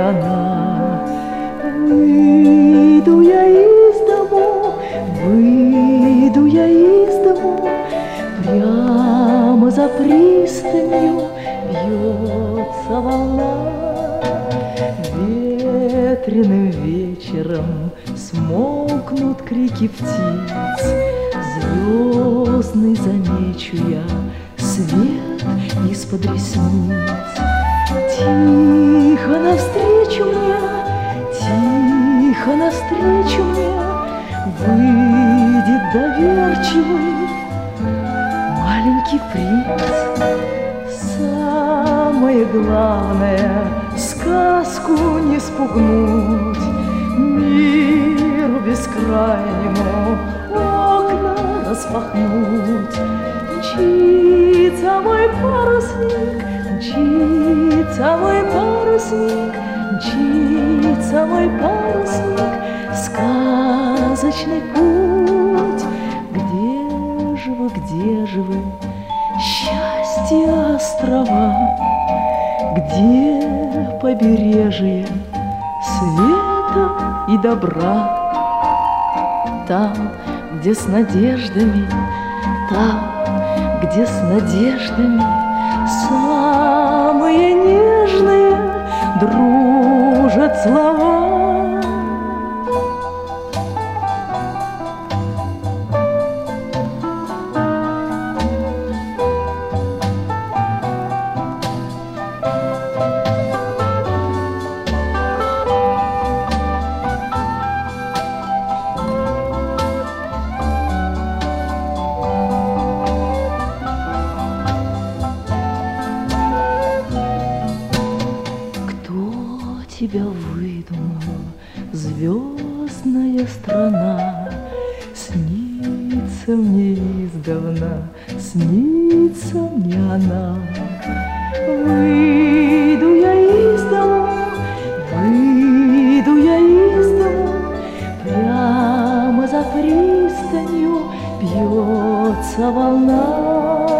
она. Выйду я из дому, выйду я из дому, прямо за пристанью бьется волна. Ветреным вечером смолкнут крики птиц, звездный замечу я свет из-под ресниц. Тихо навстречу мне, тихо навстречу мне выйдет доверчивый маленький принц. Самое главное — сказку не спугнуть, миру бескрайнему окна распахнуть. Мчится мой парусник, мчится мой парусник, мчится мой парусник, сказочный путь. Где же вы, счастье острова? Где побережье света и добра? Там, где с надеждами, там, где с надеждами самые нежные дружат слова. Тебя выдумал, звездная страна, снится мне издавна, снится мне она. Выйду я из дому, выйду я из дому, прямо за пристанью бьется волна.